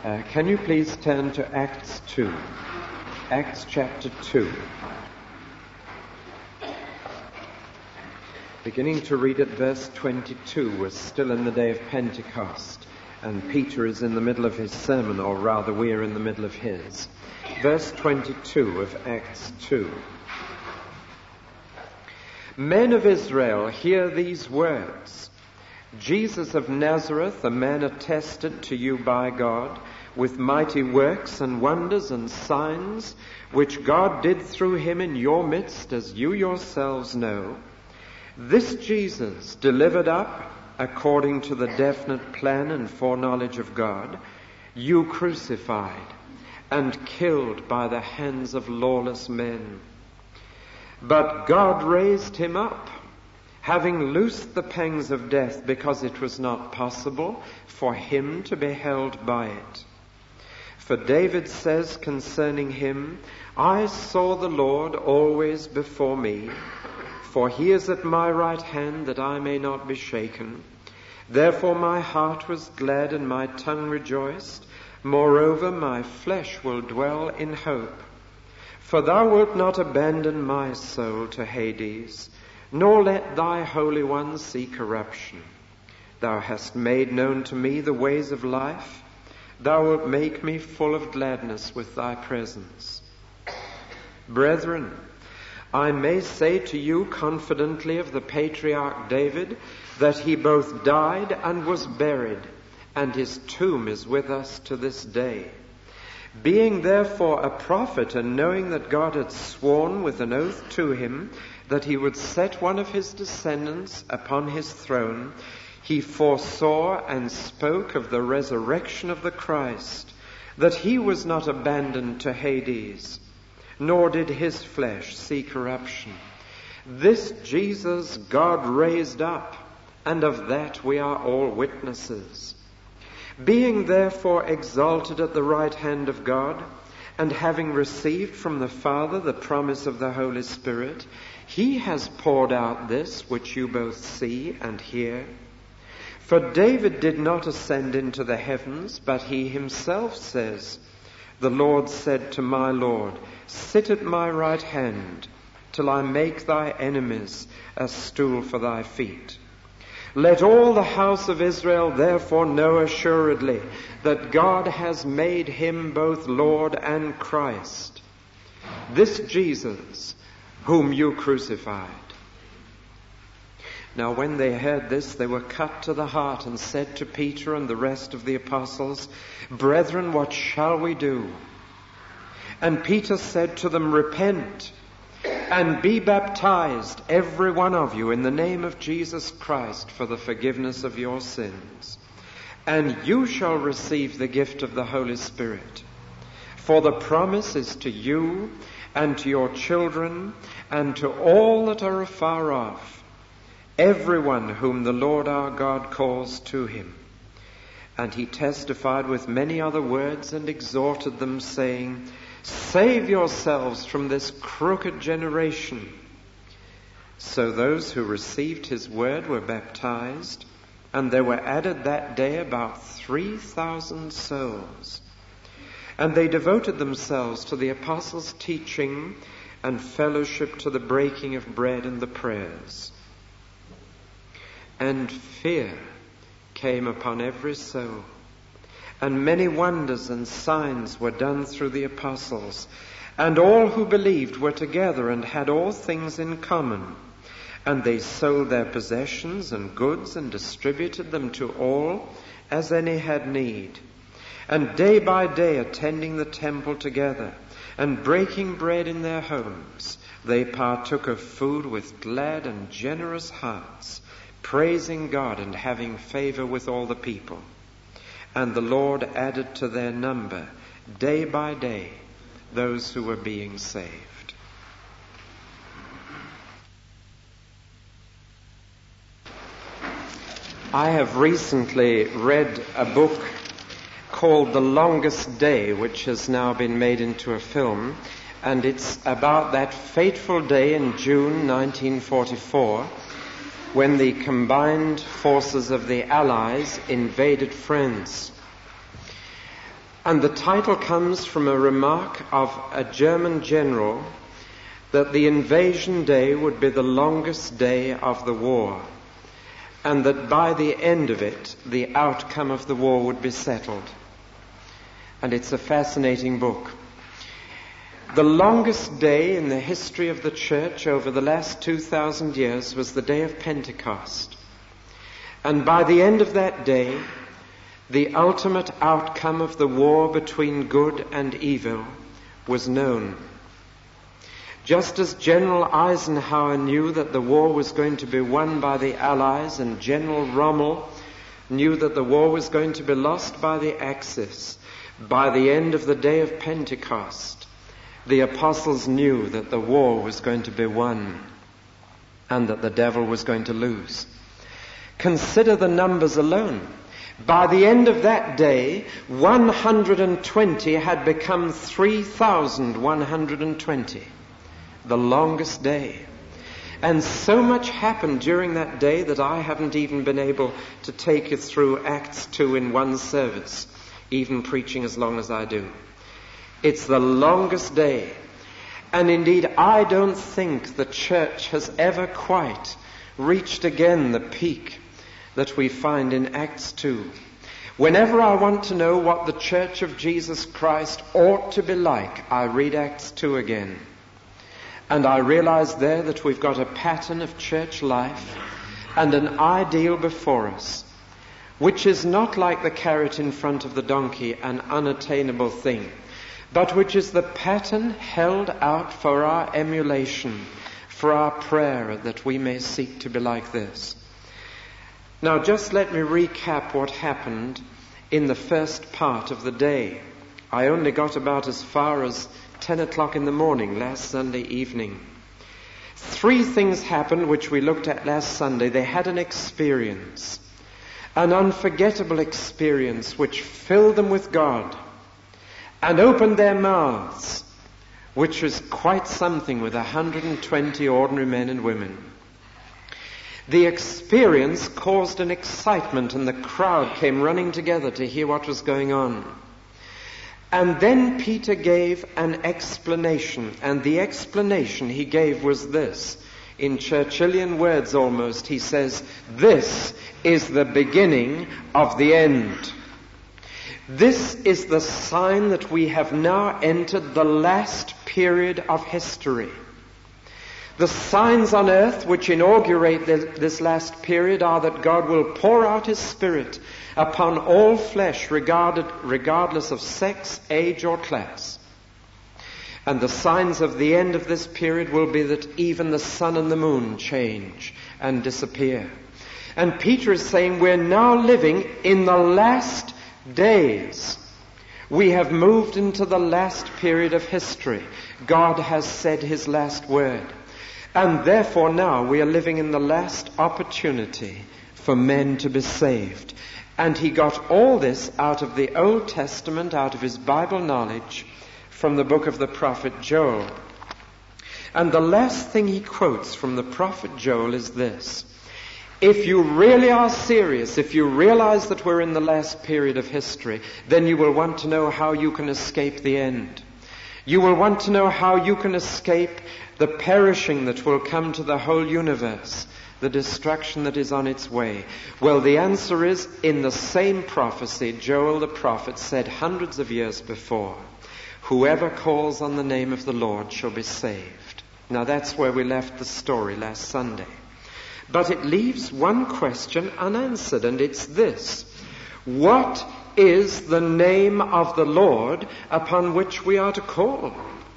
Can you please turn to Acts 2? Acts chapter 2. Beginning to read at verse 22, we're still in the day of Pentecost, and Peter is in the middle of his sermon, or rather we are in the middle of his. Verse 22 of Acts 2. Men of Israel, hear these words. Jesus of Nazareth, a man attested to you by God, with mighty works and wonders and signs, which God did through him in your midst, as you yourselves know. This Jesus, delivered up according to the definite plan and foreknowledge of God, you crucified and killed by the hands of lawless men. But God raised him up, having loosed the pangs of death, because it was not possible for him to be held by it. For David says concerning him, I saw the Lord always before me, for he is at my right hand, that I may not be shaken. Therefore my heart was glad and my tongue rejoiced. Moreover, my flesh will dwell in hope. For thou wilt not abandon my soul to Hades, nor let thy Holy One see corruption. Thou hast made known to me the ways of life. Thou wilt make me full of gladness with thy presence. Brethren, I may say to you confidently of the patriarch David, that he both died and was buried, and his tomb is with us to this day. Being therefore a prophet, and knowing that God had sworn with an oath to him that he would set one of his descendants upon his throne, he foresaw and spoke of the resurrection of the Christ, that he was not abandoned to Hades, nor did his flesh see corruption. This Jesus God raised up, and of that we are all witnesses. Being therefore exalted at the right hand of God, and having received from the Father the promise of the Holy Spirit, he has poured out this which you both see and hear. For David did not ascend into the heavens, but he himself says, the Lord said to my Lord, sit at my right hand, till I make thy enemies a stool for thy feet. Let all the house of Israel therefore know assuredly that God has made him both Lord and Christ, this Jesus whom you crucified. Now when they heard this, they were cut to the heart, and said to Peter and the rest of the apostles, Brethren, what shall we do? And Peter said to them, Repent, and be baptized, every one of you, in the name of Jesus Christ, for the forgiveness of your sins. And you shall receive the gift of the Holy Spirit. For the promise is to you, and to your children, and to all that are afar off, everyone whom the Lord our God calls to him. And he testified with many other words, and exhorted them, saying, Save yourselves from this crooked generation. So those who received his word were baptized, and there were added that day about 3,000 souls. And they devoted themselves to the apostles' teaching, and fellowship, to the breaking of bread and the prayers. And fear came upon every soul, and many wonders and signs were done through the apostles. And all who believed were together and had all things in common. And they sold their possessions and goods and distributed them to all as any had need. And day by day, attending the temple together and breaking bread in their homes, they partook of food with glad and generous hearts, praising God and having favor with all the people. And the Lord added to their number day by day those who were being saved. I have recently read a book called The Longest Day, which has now been made into a film, and it's about that fateful day in June 1944 when the combined forces of the Allies invaded France. And the title comes from a remark of a German general that the invasion day would be the longest day of the war, and that by the end of it, the outcome of the war would be settled. And it's a fascinating book. The longest day in the history of the church over the last 2,000 years was the day of Pentecost. And by the end of that day, the ultimate outcome of the war between good and evil was known. Just as General Eisenhower knew that the war was going to be won by the Allies, and General Rommel knew that the war was going to be lost by the Axis, by the end of the day of Pentecost, the apostles knew that the war was going to be won and that the devil was going to lose. Consider the numbers alone. By the end of that day, 120 had become 3,120. The longest day. And so much happened during that day that I haven't even been able to take you through Acts 2 in one service, even preaching as long as I do. It's the longest day. And indeed, I don't think the church has ever quite reached again the peak that we find in Acts 2. Whenever I want to know what the Church of Jesus Christ ought to be like, I read Acts 2 again. And I realize there that we've got a pattern of church life and an ideal before us, which is not like the carrot in front of the donkey, an unattainable thing, but which is the pattern held out for our emulation, for our prayer, that we may seek to be like this. Now, just let me recap what happened in the first part of the day. I only got about as far as 10 o'clock in the morning last Sunday evening. 3 things happened which we looked at last Sunday. They had an experience, an unforgettable experience which filled them with God and opened their mouths, which was quite something with 120 ordinary men and women. The experience caused an excitement, and the crowd came running together to hear what was going on. And then Peter gave an explanation, and the explanation he gave was this. In Churchillian words almost, he says, "This is the beginning of the end." This is the sign that we have now entered the last period of history. The signs on earth which inaugurate this last period are that God will pour out His Spirit upon all flesh, regardless of sex, age, or class. And the signs of the end of this period will be that even the sun and the moon change and disappear. And Peter is saying we're now living in the last days. We have moved into the last period of history. God has said His last word. And therefore now we are living in the last opportunity for men to be saved. And he got all this out of the Old Testament, out of his Bible knowledge, from the book of the prophet Joel. And the last thing he quotes from the prophet Joel is this. If you really are serious, if you realize that we're in the last period of history, then you will want to know how you can escape the end. You will want to know how you can escape the perishing that will come to the whole universe, the destruction that is on its way. Well, the answer is in the same prophecy Joel the prophet said hundreds of years before, whoever calls on the name of the Lord shall be saved. Now that's where we left the story last Sunday. But it leaves one question unanswered, and it's this. What is the name of the Lord upon which we are to call?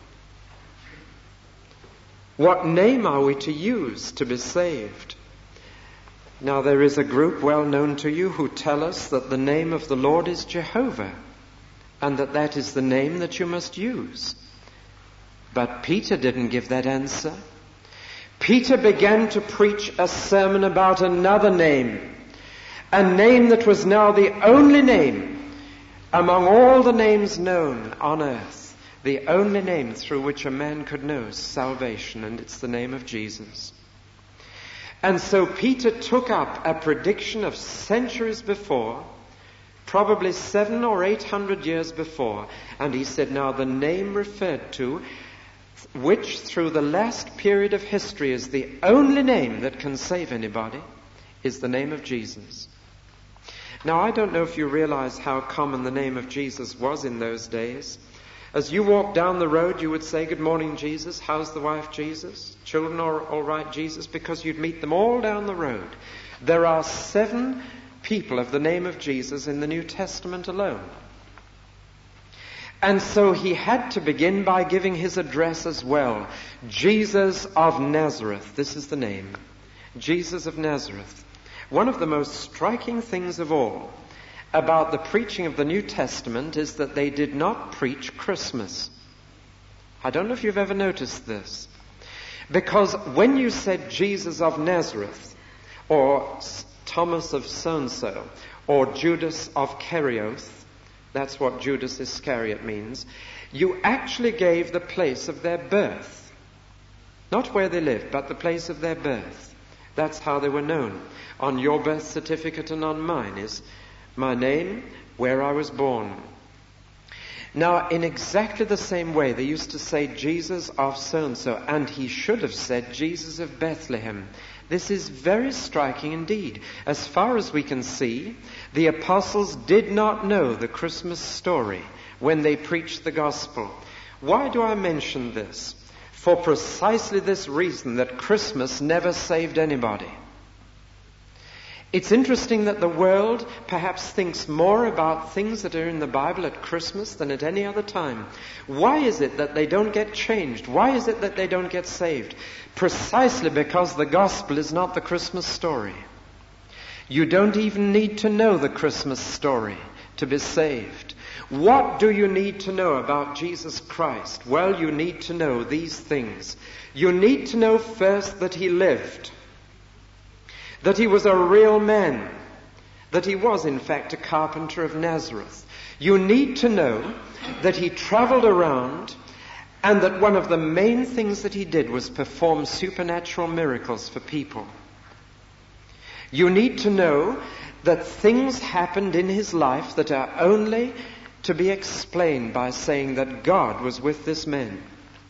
What name are we to use to be saved? Now there is a group well known to you who tell us that the name of the Lord is Jehovah, and that is the name that you must use. But Peter didn't give that answer. Peter began to preach a sermon about another name, a name that was now the only name among all the names known on earth, the only name through which a man could know salvation, and it's the name of Jesus. And so Peter took up a prediction of centuries before probably 700 or 800 years before. And he said, now the name referred to, which through the last period of history is the only name that can save anybody, is the name of Jesus. Now, I don't know if you realize how common the name of Jesus was in those days. As you walked down the road, you would say, good morning, Jesus. How's the wife, Jesus? Children are all right, Jesus? Because you'd meet them all down the road. There are 7 people of the name of Jesus in the New Testament alone. And so he had to begin by giving his address as well. Jesus of Nazareth. This is the name. Jesus of Nazareth. One of the most striking things of all about the preaching of the New Testament is that they did not preach Christmas. I don't know if you've ever noticed this. Because when you said Jesus of Nazareth, or Thomas of so-and-so, or Judas of Kerioth, that's what Judas Iscariot means, you actually gave the place of their birth. Not where they lived, but the place of their birth. That's how they were known. On your birth certificate and on mine is my name, where I was born. Now, in exactly the same way, they used to say Jesus of so-and-so, and he should have said Jesus of Bethlehem. This is very striking indeed. As far as we can see, the apostles did not know the Christmas story when they preached the gospel. Why do I mention this? For precisely this reason, that Christmas never saved anybody. It's interesting that the world perhaps thinks more about things that are in the Bible at Christmas than at any other time. Why is it that they don't get changed? Why is it that they don't get saved? Precisely because the gospel is not the Christmas story. You don't even need to know the Christmas story to be saved. What do you need to know about Jesus Christ? Well, you need to know these things. You need to know first that he lived, that he was a real man, that he was in fact a carpenter of Nazareth. You need to know that he traveled around and that one of the main things that he did was perform supernatural miracles for people. You need to know that things happened in his life that are only to be explained by saying that God was with this man.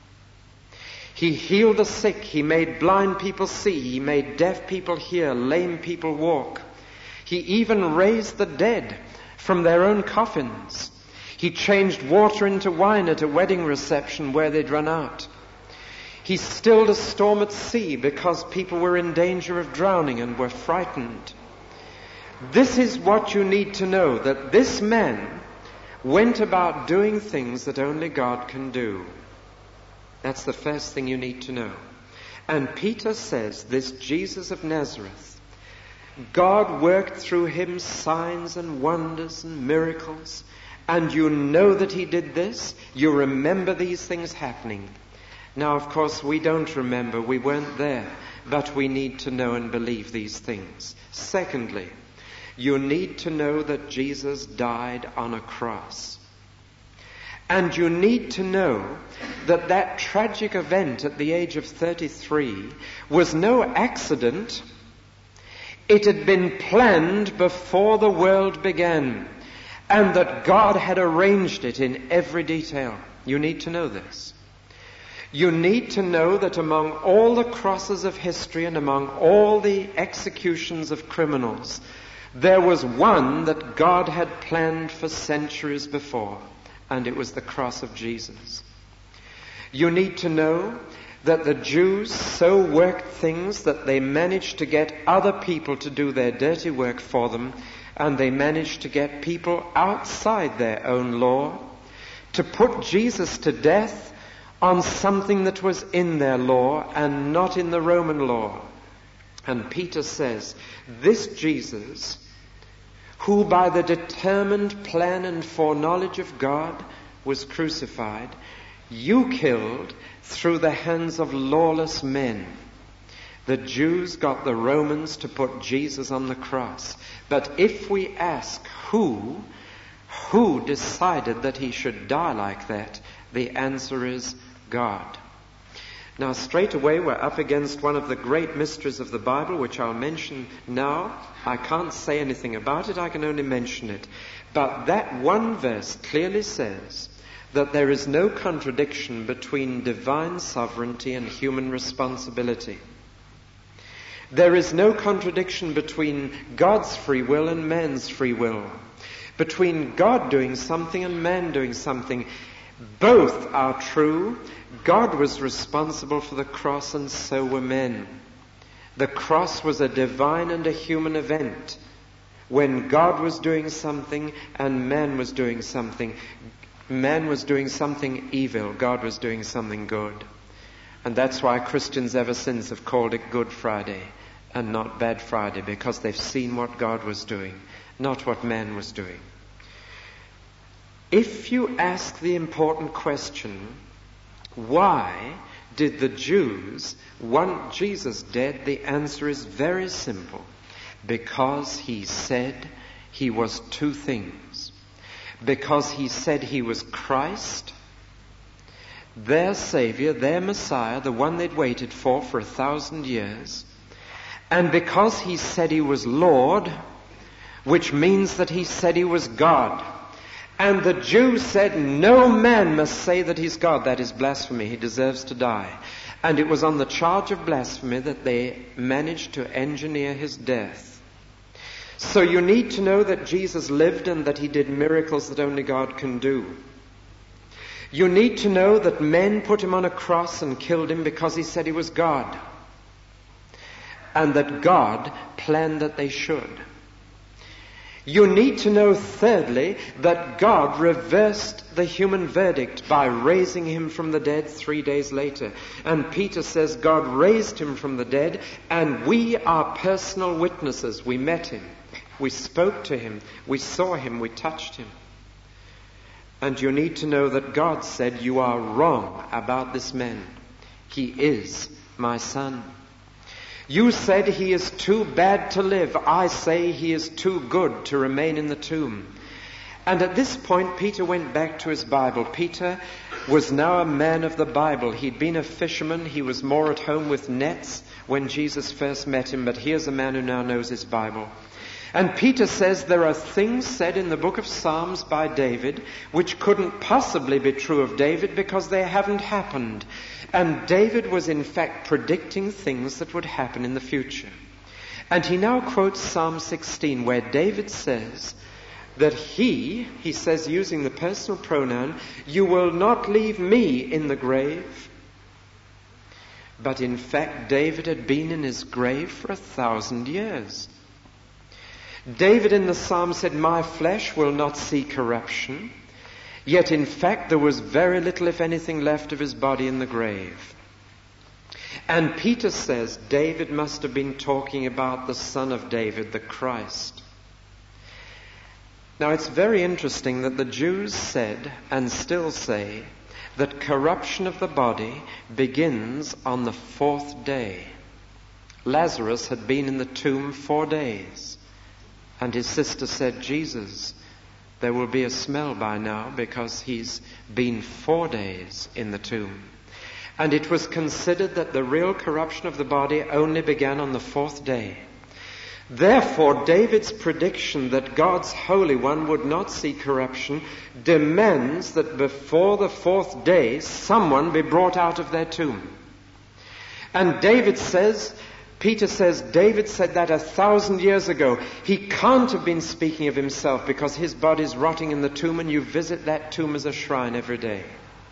He healed the sick. He made blind people see. He made deaf people hear, lame people walk. He even raised the dead from their own coffins. He changed water into wine at a wedding reception where they'd run out. He stilled a storm at sea because people were in danger of drowning and were frightened. This is what you need to know, that this man went about doing things that only God can do. That's the first thing you need to know. And Peter says, this Jesus of Nazareth, God worked through him signs and wonders and miracles, and you know that he did this. You remember these things happening. Now, of course, we don't remember. We weren't there. But we need to know and believe these things. Secondly, you need to know that Jesus died on a cross. And you need to know that that tragic event at the age of 33 was no accident. It had been planned before the world began, and that God had arranged it in every detail. You need to know this. You need to know that among all the crosses of history and among all the executions of criminals, there was one that God had planned for centuries before, and it was the cross of Jesus. You need to know that the Jews so worked things that they managed to get other people to do their dirty work for them, and they managed to get people outside their own law to put Jesus to death on something that was in their law and not in the Roman law. And Peter says, this Jesus, who by the determined plan and foreknowledge of God was crucified, you killed through the hands of lawless men. The Jews got the Romans to put Jesus on the cross. But if we ask who decided that he should die like that, the answer is God. Now, straight away, we're up against one of the great mysteries of the Bible, which I'll mention now. I can't say anything about it, I can only mention it. But that one verse clearly says that there is no contradiction between divine sovereignty and human responsibility. There is no contradiction between God's free will and man's free will, between God doing something and man doing something. Both are true. God was responsible for the cross, and so were men. The cross was a divine and a human event. When God was doing something and man was doing something. Man was doing something evil. God was doing something good. And that's why Christians ever since have called it Good Friday and not Bad Friday, because they've seen what God was doing, not what man was doing. If you ask the important question, why did the Jews want Jesus dead? The answer is very simple. Because he said he was two things. Because he said he was Christ, their Savior, their Messiah, the one they'd waited for 1,000 years. And because he said he was Lord, which means that he said he was God. And the Jews said, no man must say that he's God. That is blasphemy. He deserves to die. And it was on the charge of blasphemy that they managed to engineer his death. So you need to know that Jesus lived and that he did miracles that only God can do. You need to know that men put him on a cross and killed him because he said he was God. And that God planned that they should. You need to know, thirdly, that God reversed the human verdict by raising him from the dead 3 days later. And Peter says God raised him from the dead, and we are personal witnesses. We met him. We spoke to him. We saw him. We touched him. And you need to know that God said, you are wrong about this man. He is my son. You said he is too bad to live. I say he is too good to remain in the tomb. And at this point, Peter went back to his Bible. Peter was now a man of the Bible. He'd been a fisherman. He was more at home with nets when Jesus first met him. But here's a man who now knows his Bible. And Peter says there are things said in the book of Psalms by David which couldn't possibly be true of David because they haven't happened. And David was in fact predicting things that would happen in the future. And he now quotes Psalm 16 where David says that he says using the personal pronoun, you will not leave me in the grave. But in fact David had been in his grave for 1,000 years. David in the psalm said, my flesh will not see corruption. Yet in fact there was very little, if anything, left of his body in the grave. And Peter says David must have been talking about the Son of David, the Christ. Now it's very interesting that the Jews said, and still say, that corruption of the body begins on the 4th day. Lazarus had been in the tomb 4 days. And his sister said, Jesus, there will be a smell by now because he's been 4 days in the tomb. And it was considered that the real corruption of the body only began on the 4th day. Therefore, David's prediction that God's Holy One would not see corruption demands that before the 4th day, someone be brought out of their tomb. And Peter says, David said that 1,000 years ago. He can't have been speaking of himself because his body's rotting in the tomb and you visit that tomb as a shrine every day.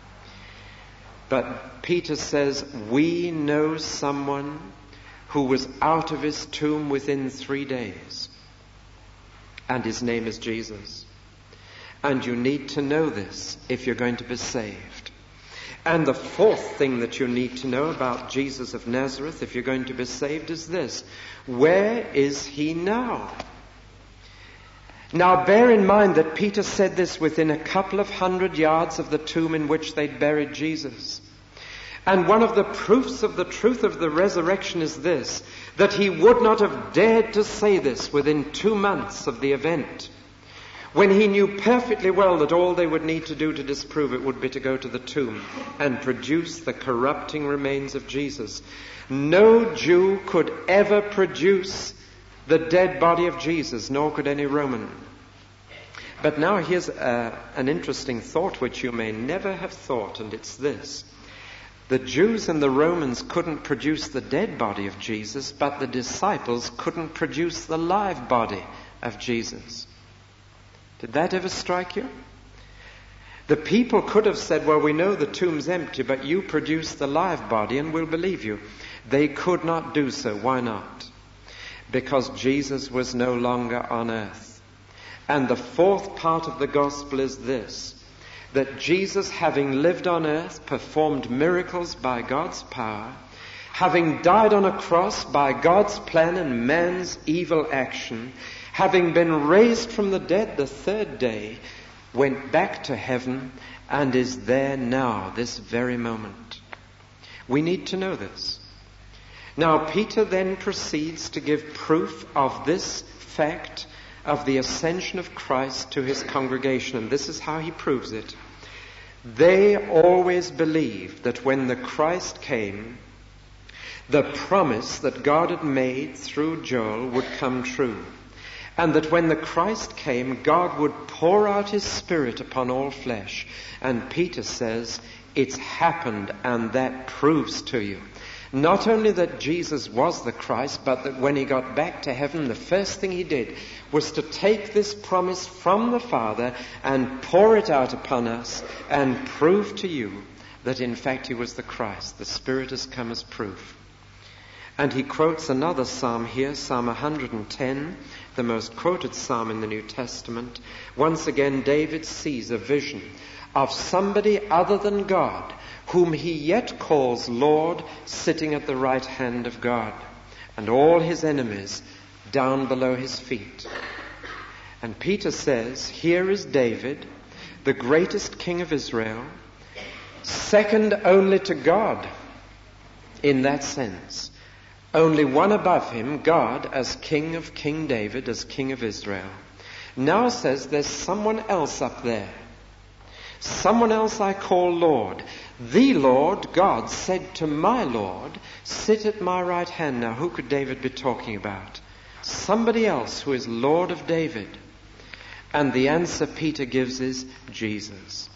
But Peter says, we know someone who was out of his tomb within 3 days. And his name is Jesus. And you need to know this if you're going to be saved. And the 4th thing that you need to know about Jesus of Nazareth, if you're going to be saved, is this. Where is he now? Now bear in mind that Peter said this within a couple of 100 yards of the tomb in which they'd buried Jesus. And one of the proofs of the truth of the resurrection is this, that he would not have dared to say this within 2 months of the event, when he knew perfectly well that all they would need to do to disprove it would be to go to the tomb and produce the corrupting remains of Jesus. No Jew could ever produce the dead body of Jesus, nor could any Roman. But now here's an interesting thought which you may never have thought, and it's this. The Jews and the Romans couldn't produce the dead body of Jesus, but the disciples couldn't produce the live body of Jesus. Did that ever strike you? The people could have said, well, we know the tomb's empty, but you produce the live body and we'll believe you. They could not do so. Why not? Because Jesus was no longer on earth. And the fourth part of the gospel is this, that Jesus, having lived on earth, performed miracles by God's power, having died on a cross by God's plan and man's evil action, having been raised from the dead the third day, went back to heaven and is there now, this very moment. We need to know this. Now, Peter then proceeds to give proof of this fact of the ascension of Christ to his congregation, and this is how he proves it. They always believed that when the Christ came, the promise that God had made through Joel would come true. And that when the Christ came, God would pour out his Spirit upon all flesh. And Peter says, it's happened, and that proves to you not only that Jesus was the Christ, but that when he got back to heaven, the first thing he did was to take this promise from the Father and pour it out upon us and prove to you that in fact he was the Christ. The Spirit has come as proof. And he quotes another psalm here, Psalm 110, the most quoted psalm in the New Testament. Once again, David sees a vision of somebody other than God, whom he yet calls Lord, sitting at the right hand of God, and all his enemies down below his feet. And Peter says, here is David, the greatest king of Israel, second only to God in that sense. Only one above him, God, as king of King David, as king of Israel, now says there's someone else up there. Someone else I call Lord. The Lord, God, said to my Lord, sit at my right hand. Now, who could David be talking about? Somebody else who is Lord of David. And the answer Peter gives is Jesus.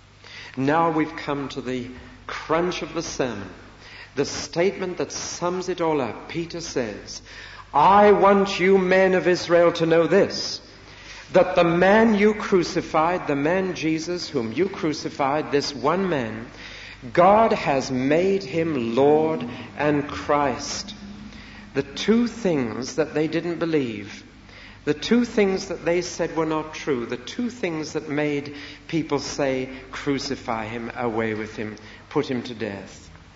Now we've come to the crunch of the sermon. The statement that sums it all up. Peter says, I want you men of Israel to know this, that the man you crucified, the man Jesus whom you crucified, this one man, God has made him Lord and Christ. The two things that they didn't believe, the two things that they said were not true, the two things that made people say, crucify him, away with him, put him to death.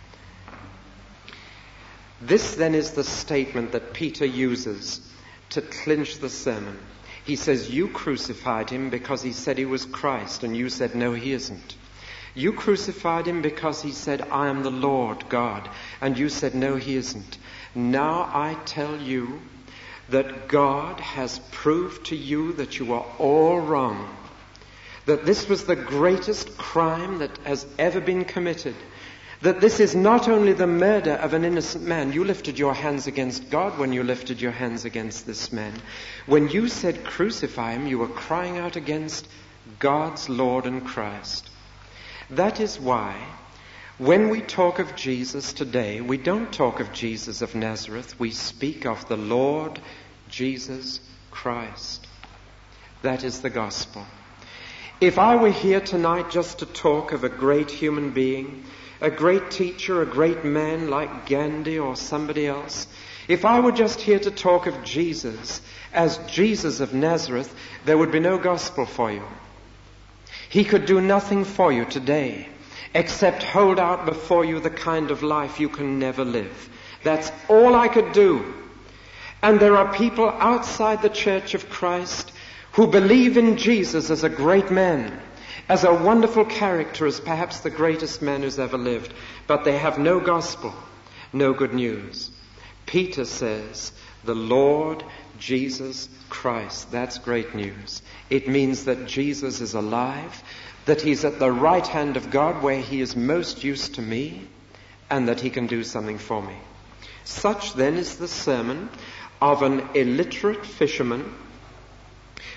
This then is the statement that Peter uses to clinch the sermon. He says, you crucified him because he said he was Christ, and you said, no, he isn't. You crucified him because he said, I am the Lord God, and you said, no, he isn't. Now I tell you that God has proved to you that you are all wrong, that this was the greatest crime that has ever been committed, that this is not only the murder of an innocent man. You lifted your hands against God when you lifted your hands against this man. When you said crucify him, you were crying out against God's Lord and Christ. That is why when we talk of Jesus today, we don't talk of Jesus of Nazareth. We speak of the Lord Jesus Christ. That is the gospel. If I were here tonight just to talk of a great human being, a great teacher, a great man like Gandhi or somebody else, if I were just here to talk of Jesus as Jesus of Nazareth, there would be no gospel for you. He could do nothing for you today except hold out before you the kind of life you can never live. That's all I could do. And there are people outside the Church of Christ who believe in Jesus as a great man, as a wonderful character, as perhaps the greatest man who's ever lived. But they have no gospel, no good news. Peter says, the Lord Jesus Christ. That's great news. It means that Jesus is alive, that he's at the right hand of God where he is most used to me, and that he can do something for me. Such then is the sermon of an illiterate fisherman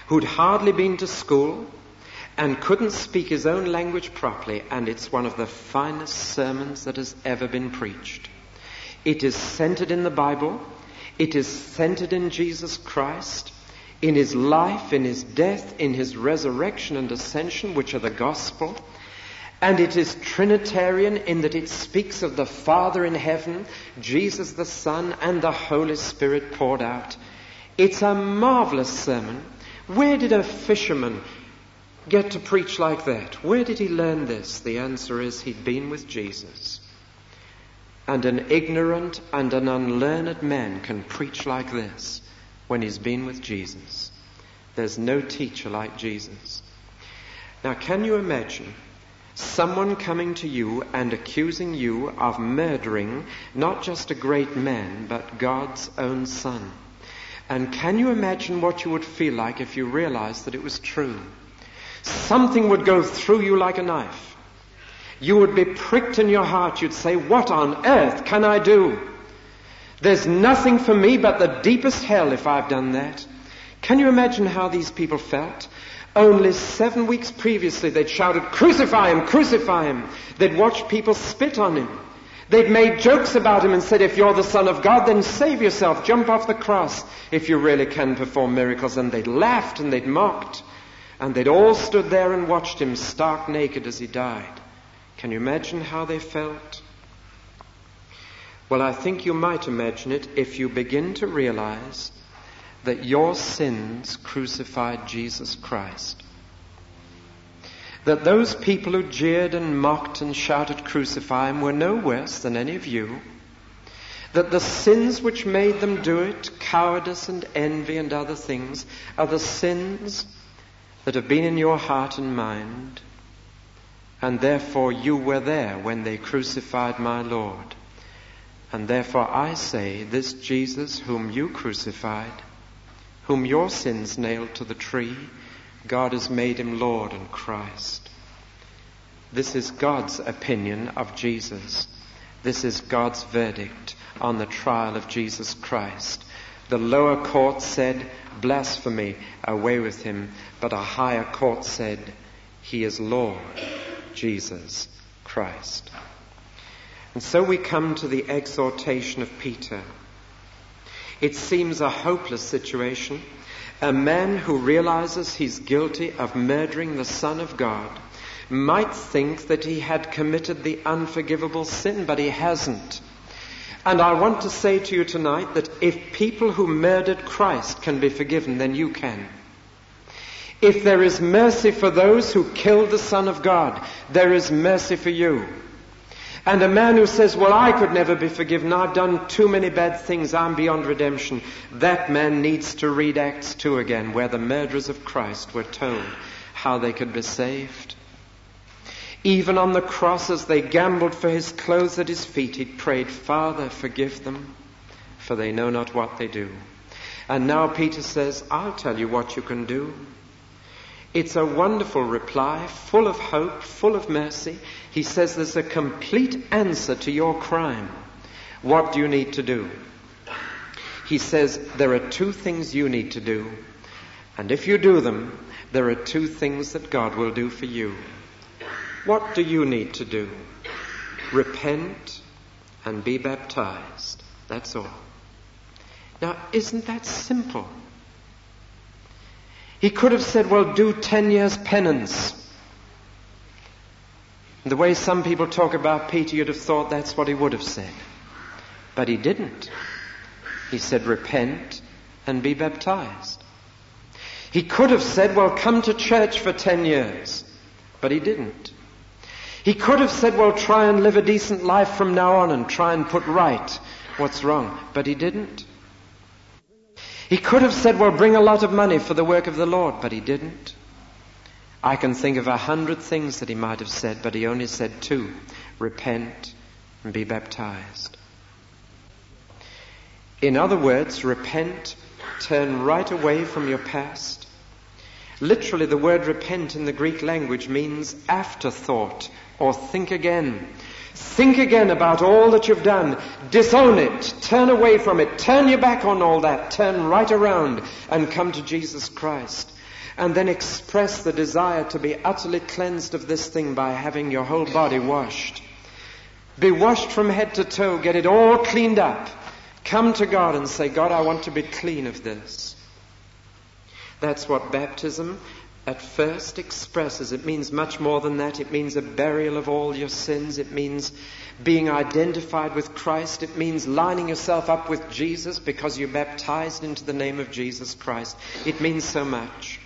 who'd hardly been to school and couldn't speak his own language properly, and it's one of the finest sermons that has ever been preached. It is centered in the Bible. It is centered in Jesus Christ, in his life, in his death, in his resurrection and ascension, which are the gospel. And it is Trinitarian in that it speaks of the Father in heaven, Jesus the Son, and the Holy Spirit poured out. It's a marvelous sermon. Where did a fisherman get to preach like that? Where did he learn this? The answer is he'd been with Jesus. And an ignorant and an unlearned man can preach like this when he's been with Jesus. There's no teacher like Jesus. Now, can you imagine someone coming to you and accusing you of murdering not just a great man, but God's own Son? And can you imagine what you would feel like if you realized that it was true? Something would go through you like a knife. You would be pricked in your heart. You'd say, what on earth can I do? There's nothing for me but the deepest hell if I've done that. Can you imagine how these people felt? Only 7 weeks previously they'd shouted, crucify him, crucify him. They'd watched people spit on him. They'd made jokes about him and said, if you're the Son of God, then save yourself, jump off the cross if you really can perform miracles. And they'd laughed and they'd mocked. And they'd all stood there and watched him stark naked as he died. Can you imagine how they felt? Well, I think you might imagine it if you begin to realize that your sins crucified Jesus Christ. That those people who jeered and mocked and shouted, crucify him, were no worse than any of you. That the sins which made them do it, cowardice and envy and other things, are the sins that have been in your heart and mind. And therefore you were there when they crucified my Lord. And therefore I say, this Jesus whom you crucified, whom your sins nailed to the tree, God has made him Lord and Christ. This is God's opinion of Jesus. This is God's verdict on the trial of Jesus Christ. The lower court said, blasphemy, away with him. But a higher court said, he is Lord, Jesus Christ. And so we come to the exhortation of Peter. It seems a hopeless situation. A man who realizes he's guilty of murdering the Son of God might think that he had committed the unforgivable sin, but he hasn't. And I want to say to you tonight that if people who murdered Christ can be forgiven, then you can. If there is mercy for those who killed the Son of God, there is mercy for you. And a man who says, well, I could never be forgiven, I've done too many bad things, I'm beyond redemption, that man needs to read Acts 2 again, where the murderers of Christ were told how they could be saved. Even on the cross, as they gambled for his clothes at his feet, he prayed, Father, forgive them, for they know not what they do. And now Peter says, I'll tell you what you can do. It's a wonderful reply, full of hope, full of mercy. He says there's a complete answer to your crime. What do you need to do? He says there are 2 things you need to do. And if you do them, there are 2 things that God will do for you. What do you need to do? Repent and be baptized. That's all. Now, isn't that simple? He could have said, well, do 10 years penance. The way some people talk about Peter, you'd have thought that's what he would have said. But he didn't. He said, repent and be baptized. He could have said, well, come to church for 10 years. But he didn't. He could have said, well, try and live a decent life from now on and try and put right what's wrong. But he didn't. He could have said, well, bring a lot of money for the work of the Lord, but he didn't. I can think of 100 things that he might have said, but he only said 2, repent and be baptized. In other words, repent, turn right away from your past. Literally, the word repent in the Greek language means afterthought or think again. Think again about all that you've done. Disown it. Turn away from it. Turn your back on all that. Turn right around and come to Jesus Christ. and then express the desire to be utterly cleansed of this thing by having your whole body washed. Be washed from head to toe, get it all cleaned up. Come to God and say, God, I want to be clean of this. That's what baptism at first expresses. It means much more than that. It means a burial of all your sins. It means being identified with Christ. It means lining yourself up with Jesus because you're baptized into the name of Jesus Christ. It means so much.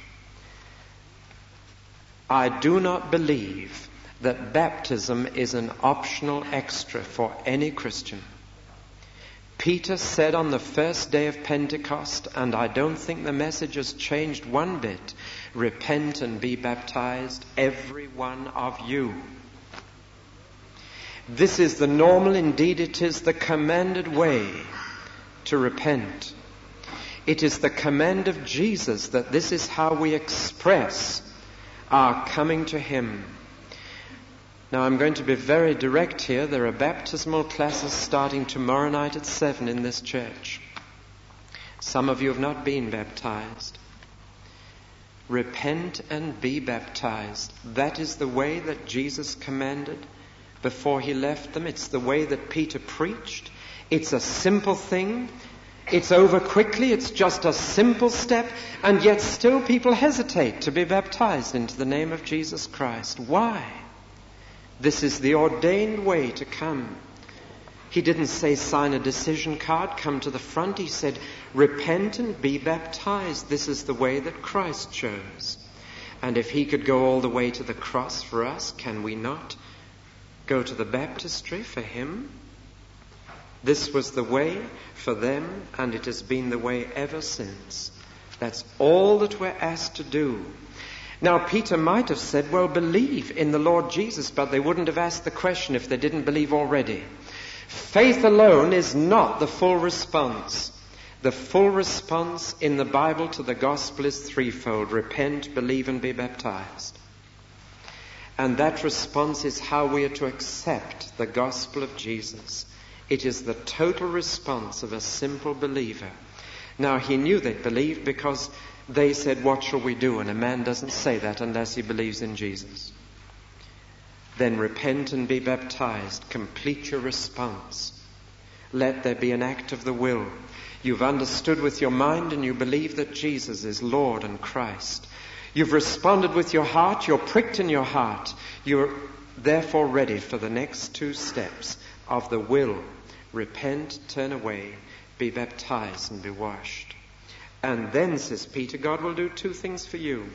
I do not believe that baptism is an optional extra for any Christian. Peter said on the first day of Pentecost, and I don't think the message has changed one bit, repent and be baptized, every one of you. This is the normal, indeed it is the commanded way to repent. It is the command of Jesus that this is how we express our coming to Him. Now I'm going to be very direct here. There are baptismal classes starting tomorrow night at 7 in this church. Some of you have not been baptized. Repent and be baptized. That is the way that Jesus commanded before He left them. It's the way that Peter preached. It's a simple thing. It's over quickly. It's just a simple step. And yet still people hesitate to be baptized into the name of Jesus Christ. Why? This is the ordained way to come. He didn't say sign a decision card, come to the front. He said repent and be baptized. This is the way that Christ chose. And if He could go all the way to the cross for us, can we not go to the baptistry for Him? This was the way for them, and it has been the way ever since. That's all that we're asked to do. Now, Peter might have said, well, believe in the Lord Jesus, but they wouldn't have asked the question if they didn't believe already. Faith alone is not the full response. The full response in the Bible to the gospel is threefold: repent, believe, and be baptized. And that response is how we are to accept the gospel of Jesus. It is the total response of a simple believer. Now, he knew they'd believe because they said, what shall we do? And a man doesn't say that unless he believes in Jesus. Then repent and be baptized. Complete your response. Let there be an act of the will. You've understood with your mind and you believe that Jesus is Lord and Christ. You've responded with your heart. You're pricked in your heart. You're therefore ready for the next two steps of the will. Repent, turn away, be baptized and be washed. And then, says Peter, God will do two things for you.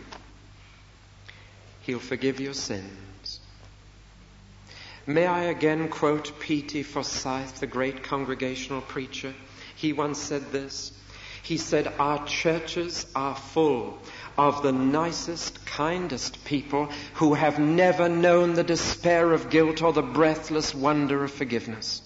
He'll forgive your sins. May I again quote P.T. Forsyth, the great congregational preacher? He once said this. He said, our churches are full of the nicest, kindest people who have never known the despair of guilt or the breathless wonder of forgiveness.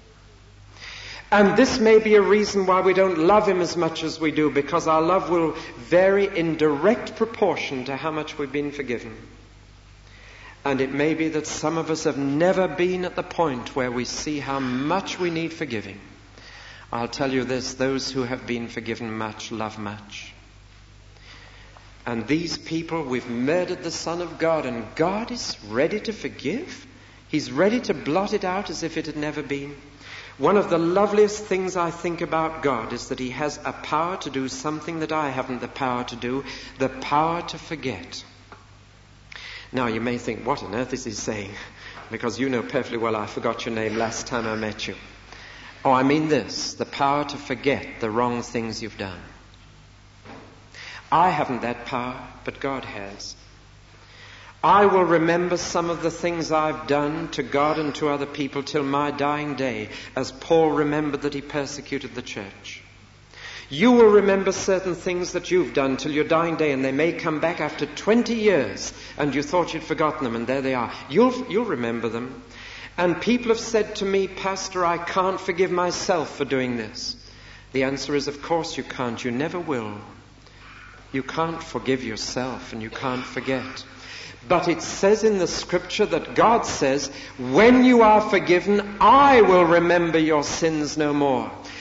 And this may be a reason why we don't love Him as much as we do, because our love will vary in direct proportion to how much we've been forgiven. And it may be that some of us have never been at the point where we see how much we need forgiving. I'll tell you this, those who have been forgiven much love much. And these people, we've murdered the Son of God, and God is ready to forgive. He's ready to blot it out as if it had never been. One of the loveliest things I think about God is that He has a power to do something that I haven't the power to do, the power to forget. Now you may think, what on earth is he saying? Because you know perfectly well I forgot your name last time I met you. Oh, I mean this, the power to forget the wrong things you've done. I haven't that power, but God has. I will remember some of the things I've done to God and to other people till my dying day, as Paul remembered that he persecuted the church. You will remember certain things that you've done till your dying day, and they may come back after 20 years, and you thought you'd forgotten them, and there they are. You'll remember them. And people have said to me, Pastor, I can't forgive myself for doing this. The answer is, of course you can't. You never will. You can't forgive yourself, and you can't forget. But it says in the scripture that God says, when you are forgiven, I will remember your sins no more.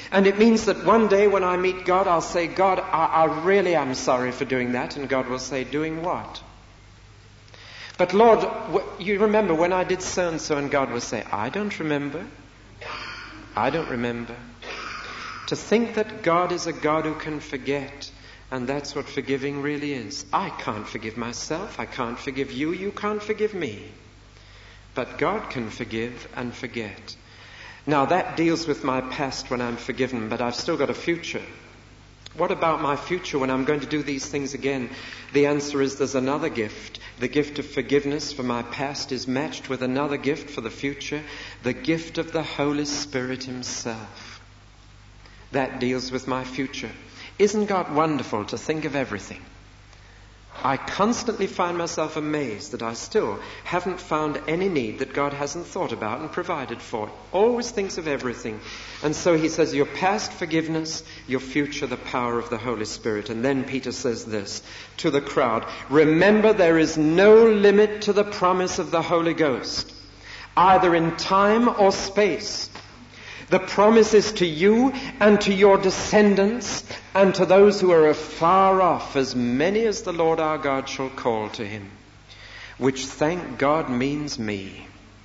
And it means that one day when I meet God, I'll say, God, I really am sorry for doing that. And God will say, doing what? But Lord, you remember when I did so and so, and God will say, I don't remember. I don't remember. To think that God is a God who can forget, and that's what forgiving really is. I can't forgive myself. I can't forgive you. You can't forgive me. But God can forgive and forget. Now that deals with my past when I'm forgiven, but I've still got a future. What about my future when I'm going to do these things again? The answer is there's another gift. The gift of forgiveness for my past is matched with another gift for the future, the gift of the Holy Spirit Himself. That deals with my future. Isn't God wonderful to think of everything? I constantly find myself amazed that I still haven't found any need that God hasn't thought about and provided for. Always thinks of everything. And so He says, your past forgiveness, your future the power of the Holy Spirit. And then Peter says this to the crowd, remember there is no limit to the promise of the Holy Ghost, either in time or space. The promise is to you and to your descendants and to those who are afar off, as many as the Lord our God shall call to Him, which, thank God, means me.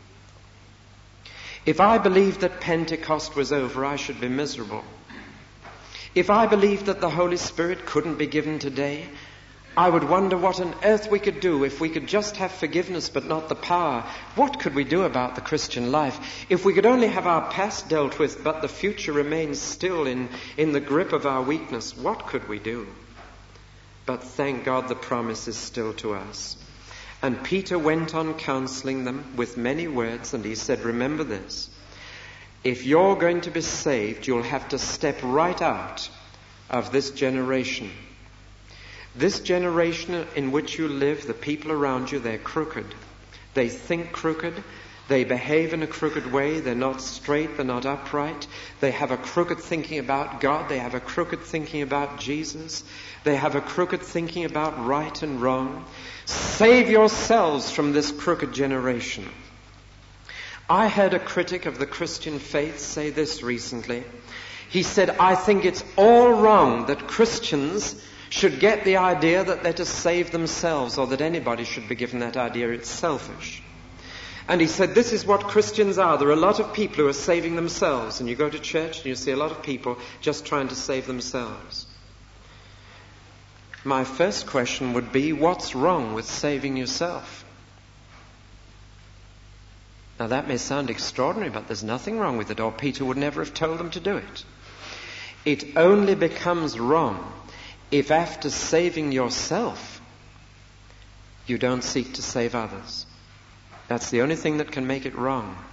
If I believed that Pentecost was over, I should be miserable. If I believed that the Holy Spirit couldn't be given today, I would wonder what on earth we could do if we could just have forgiveness but not the power. What could we do about the Christian life? If we could only have our past dealt with but the future remains still in the grip of our weakness, what could we do? But thank God the promise is still to us. And Peter went on counseling them with many words, and he said, remember this. If you're going to be saved, you'll have to step right out of this generation. This generation in which you live, the people around you, they're crooked. They think crooked. They behave in a crooked way. They're not straight. They're not upright. They have a crooked thinking about God. They have a crooked thinking about Jesus. They have a crooked thinking about right and wrong. Save yourselves from this crooked generation. I heard a critic of the Christian faith say this recently. He said, I think it's all wrong that Christians should get the idea that they're to save themselves, or that anybody should be given that idea. It's selfish. And he said, this is what Christians are. There are a lot of people who are saving themselves. And you go to church and you see a lot of people just trying to save themselves. My first question would be, what's wrong with saving yourself? Now that may sound extraordinary, but there's nothing wrong with it, or Peter would never have told them to do it. It only becomes wrong if after saving yourself, you don't seek to save others. That's the only thing that can make it wrong.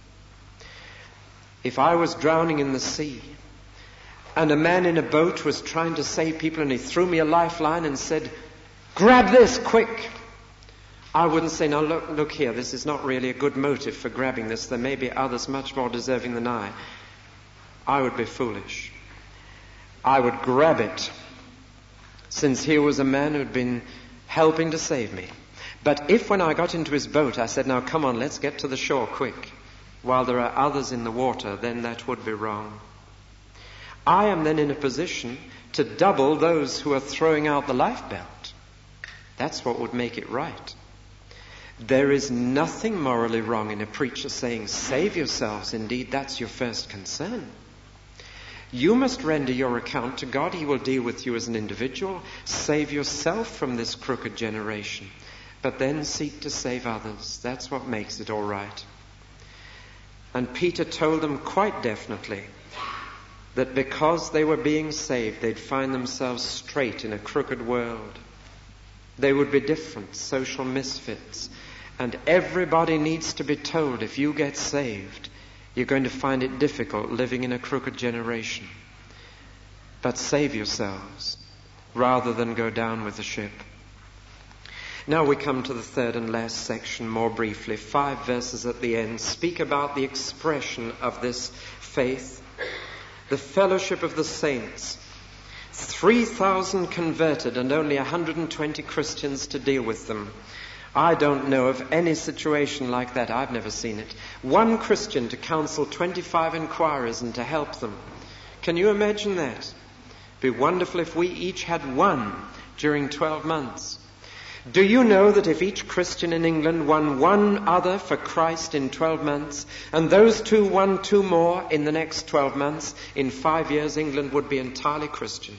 If I was drowning in the sea, and a man in a boat was trying to save people, and he threw me a lifeline and said, grab this, quick. I wouldn't say, now look here, this is not really a good motive for grabbing this. There may be others much more deserving than I. I would be foolish. I would grab it, since here was a man who'd been helping to save me. But if when I got into his boat I said, now come on, let's get to the shore quick, while there are others in the water, then that would be wrong. I am then in a position to double those who are throwing out the lifebelt. That's what would make it right. There is nothing morally wrong in a preacher saying, save yourselves. Indeed, that's your first concern. You must render your account to God. He will deal with you as an individual. Save yourself from this crooked generation. But then seek to save others. That's what makes it all right. And Peter told them quite definitely that because they were being saved, they'd find themselves straight in a crooked world. They would be different, social misfits. And everybody needs to be told, if you get saved, you're going to find it difficult living in a crooked generation. But save yourselves rather than go down with the ship. Now we come to the third and last section more briefly. 5 verses at the end speak about the expression of this faith. The fellowship of the saints. 3,000 converted and only 120 Christians to deal with them. I don't know of any situation like that. I've never seen it. 1 Christian to counsel 25 inquirers and to help them. Can you imagine that? It'd be wonderful if we each had one during 12 months. Do you know that if each Christian in England won one other for Christ in 12 months, and those two won two more in the next 12 months, in 5 years England would be entirely Christian?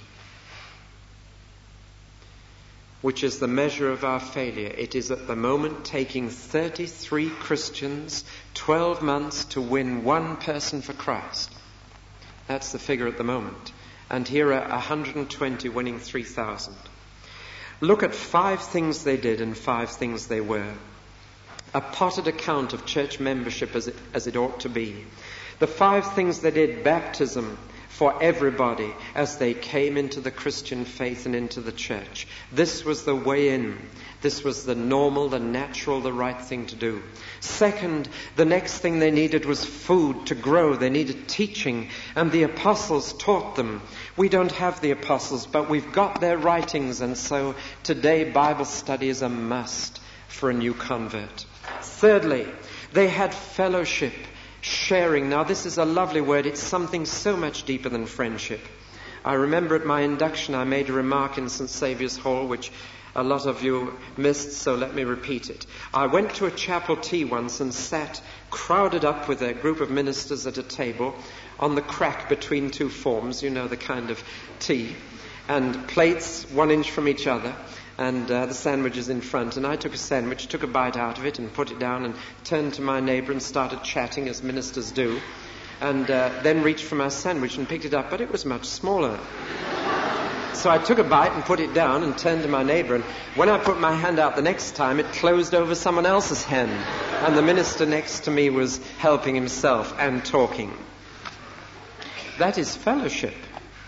Which is the measure of our failure. It is at the moment taking 33 Christians 12 months to win one person for Christ. That's the figure at the moment. And here are 120 winning 3,000. Look at 5 things they did and 5 things they were. A potted account of church membership as it ought to be. The 5 things they did: baptism for everybody as they came into the Christian faith and into the church. This was the way in. This was the normal, the natural, the right thing to do. Second, the next thing they needed was food to grow. They needed teaching, and the apostles taught them. We don't have the apostles, but we've got their writings, and so today Bible study is a must for a new convert. Thirdly, they had fellowship. Sharing. Now, this is a lovely word. It's something so much deeper than friendship. I remember at my induction I made a remark in St. Saviour's Hall, which a lot of you missed, so let me repeat it. I went to a chapel tea once and sat crowded up with a group of ministers at a table on the crack between 2 forms, you know, the kind of tea, and plates 1 inch from each other, and the sandwiches in front. And I took a sandwich, took a bite out of it and put it down, and turned to my neighbour and started chatting as ministers do, and then reached for my sandwich and picked it up, but it was much smaller. So I took a bite and put it down and turned to my neighbour, and when I put my hand out the next time, it closed over someone else's hand, and the minister next to me was helping himself and talking. That is fellowship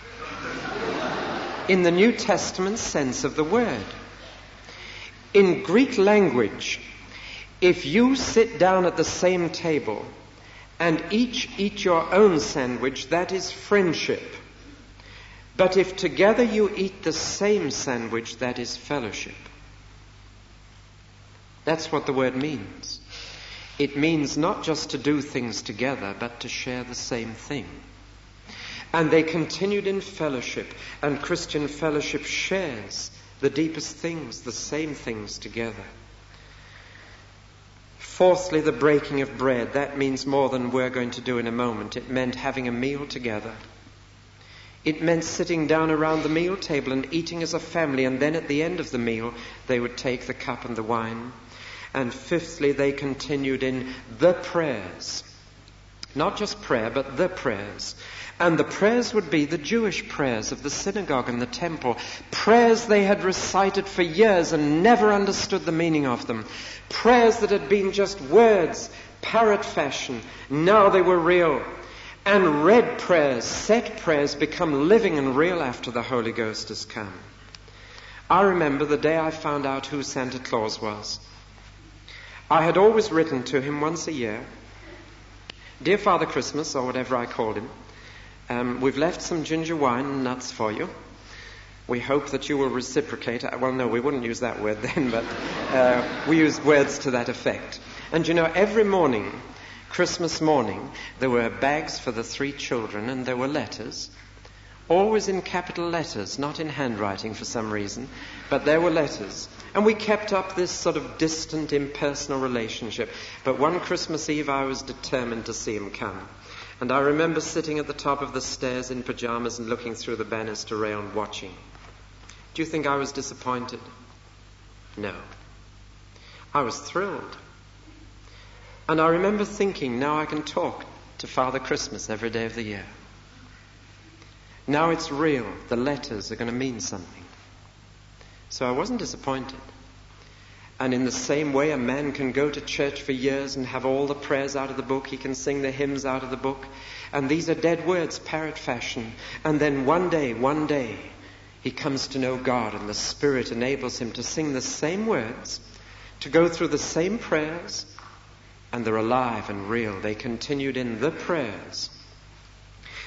in the New Testament sense of the word. In Greek language, if you sit down at the same table and each eat your own sandwich, that is friendship. But if together you eat the same sandwich, that is fellowship. That's what the word means. It means not just to do things together, but to share the same thing. And they continued in fellowship, and Christian fellowship shares the deepest things, the same things together. Fourthly, the breaking of bread. That means more than we're going to do in a moment. It meant having a meal together. It meant sitting down around the meal table and eating as a family, and then at the end of the meal, they would take the cup and the wine. And fifthly, they continued in the prayers. Not just prayer, but the prayers. And the prayers would be the Jewish prayers of the synagogue and the temple. Prayers they had recited for years and never understood the meaning of them. Prayers that had been just words, parrot fashion. Now they were real. And read prayers, set prayers, become living and real after the Holy Ghost has come. I remember the day I found out who Santa Claus was. I had always written to him once a year, "Dear Father Christmas," or whatever I called him, "we've left some ginger wine and nuts for you. We hope that you will reciprocate." Well, no, we wouldn't use that word then, but we used words to that effect. And you know, every morning, Christmas morning, there were bags for the 3 children, and there were letters, always in capital letters, not in handwriting for some reason, but there were letters. And we kept up this sort of distant, impersonal relationship. But one Christmas Eve, I was determined to see him come. And I remember sitting at the top of the stairs in pajamas and looking through the banister rail and watching. Do you think I was disappointed? No. I was thrilled. And I remember thinking, now I can talk to Father Christmas every day of the year. Now it's real. The letters are going to mean something. So I wasn't disappointed. And in the same way, a man can go to church for years and have all the prayers out of the book. He can sing the hymns out of the book. And these are dead words, parrot fashion. And then one day, he comes to know God, and the Spirit enables him to sing the same words, to go through the same prayers, and they're alive and real. They continued in the prayers.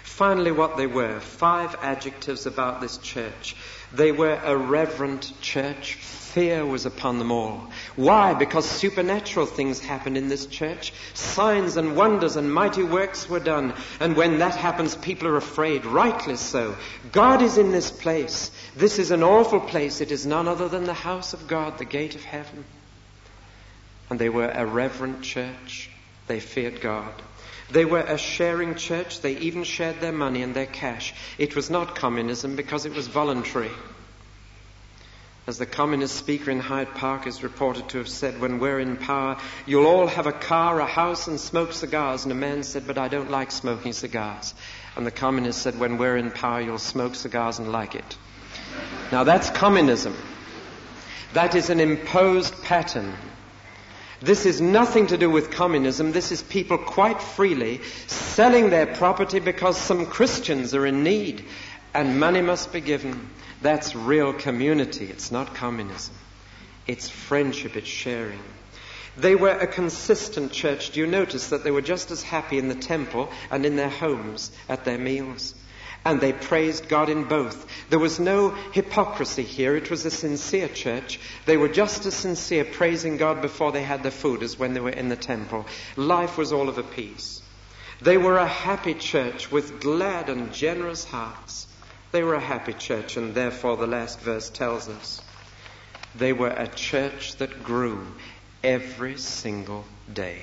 Finally, what they were, 5 adjectives about this church. They were a reverent church. Fear was upon them all. Why? Because supernatural things happened in this church. Signs and wonders and mighty works were done. And when that happens, people are afraid, rightly so. God is in this place. This is an awful place. It is none other than the house of God, the gate of heaven. And they were a reverent church. They feared God. They were a sharing church. They even shared their money and their cash. It was not communism because it was voluntary. As the communist speaker in Hyde Park is reported to have said, when we're in power, you'll all have a car, a house, and smoke cigars. And a man said, but I don't like smoking cigars. And the communist said, when we're in power, you'll smoke cigars and like it. Now that's communism. That is an imposed pattern. This is nothing to do with communism. This is people quite freely selling their property because some Christians are in need and money must be given. That's real community. It's not communism. It's friendship. It's sharing. They were a consistent church. Do you notice that they were just as happy in the temple and in their homes at their meals? And they praised God in both. There was no hypocrisy here. It was a sincere church. They were just as sincere praising God before they had the food as when they were in the temple. Life was all of a piece. They were a happy church with glad and generous hearts. They were a happy church, and therefore the last verse tells us they were a church that grew every single day.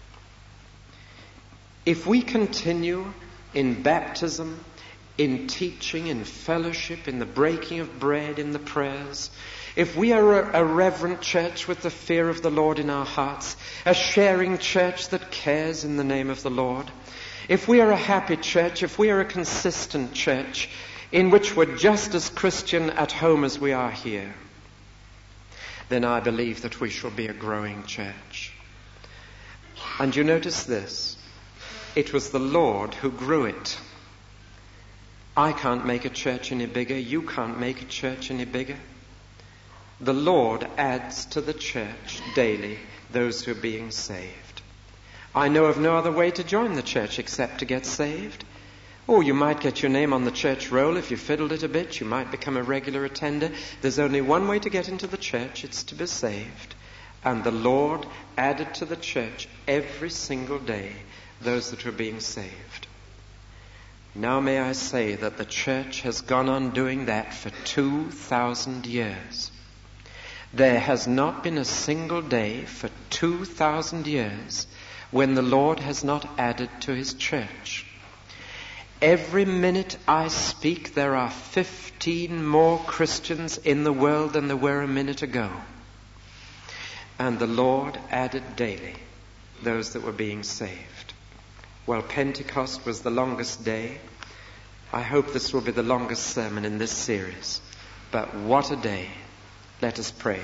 If we continue in baptism, in teaching, in fellowship, in the breaking of bread, in the prayers, if we are a reverent church with the fear of the Lord in our hearts, a sharing church that cares in the name of the Lord, if we are a happy church, if we are a consistent church in which we're just as Christian at home as we are here, then I believe that we shall be a growing church. And you notice this, it was the Lord who grew it. I can't make a church any bigger. You can't make a church any bigger. The Lord adds to the church daily those who are being saved. I know of no other way to join the church except to get saved. Or you might get your name on the church roll if you fiddled it a bit. You might become a regular attender. There's only one way to get into the church. It's to be saved. And the Lord added to the church every single day those that were being saved. Now may I say that the church has gone on doing that for 2,000 years. There has not been a single day for 2,000 years when the Lord has not added to his church. Every minute I speak, there are 15 more Christians in the world than there were a minute ago. And the Lord added daily those that were being saved. Well, Pentecost was the longest day. I hope this will be the longest sermon in this series. But what a day. Let us pray.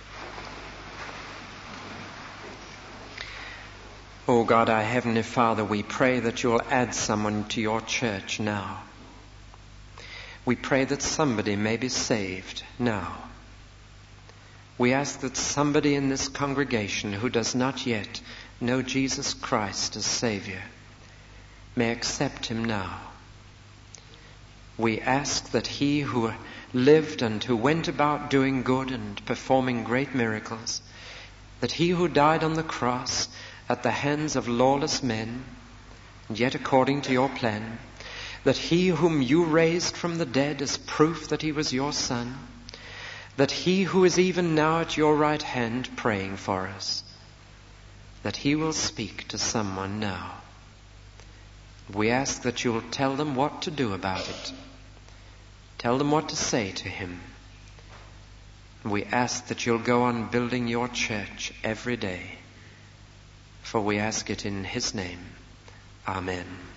Oh God, our Heavenly Father, we pray that you'll add someone to your church now. We pray that somebody may be saved now. We ask that somebody in this congregation who does not yet know Jesus Christ as Savior may accept him now. We ask that he who lived and who went about doing good and performing great miracles, that he who died on the cross at the hands of lawless men, and yet according to your plan, that he whom you raised from the dead as proof that he was your Son, that he who is even now at your right hand praying for us, that he will speak to someone now. We ask that you'll tell them what to do about it. Tell them what to say to him. We ask that you'll go on building your church every day. For we ask it in his name. Amen.